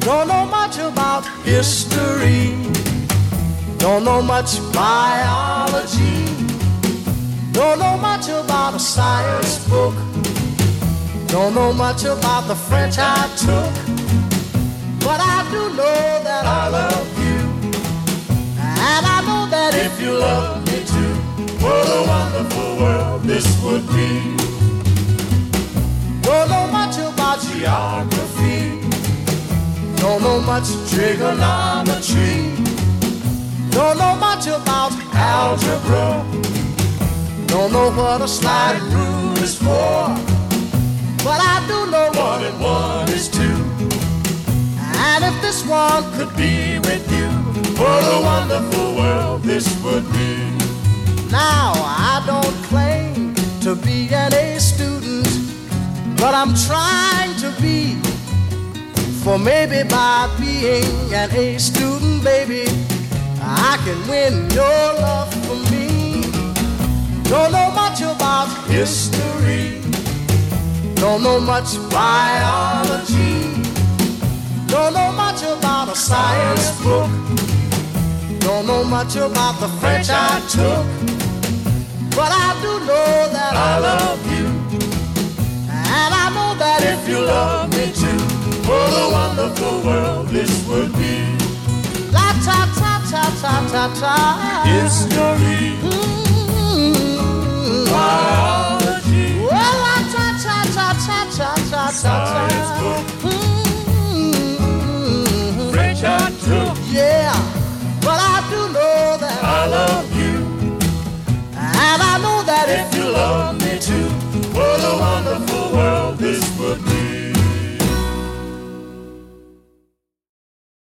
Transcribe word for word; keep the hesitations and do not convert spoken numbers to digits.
Don't know much about history. Don't know much biology. Don't know much about a science book. Don't know much about the French I took. But I do know that I love you. And I know that if you love me too, what a wonderful world this would be. Don't know much about geography. Don't know much trigonometry. Don't know much about algebra. Don't know what a sliding rule is for. But I do know one and one is two. And if this one could be with you, what a wonderful world this would be. Now, I don't claim to be an A student, but I'm trying to be. For maybe by being an A student, baby, I can win your love for me. Don't know much about history. Don't know much biology. Don't know much about a science book. Don't know much about the French I took. But I do know that I love you. And I know that if you love me too, what a wonderful world this would be. La ta ta ta ta ta ta. History. Mm-hmm. Biology. Well, la ta ta ta ta ta ta ta. Science book. Mm-hmm. French I took. Yeah, but I do know that I love you. And I know that if you love me too, what a wonderful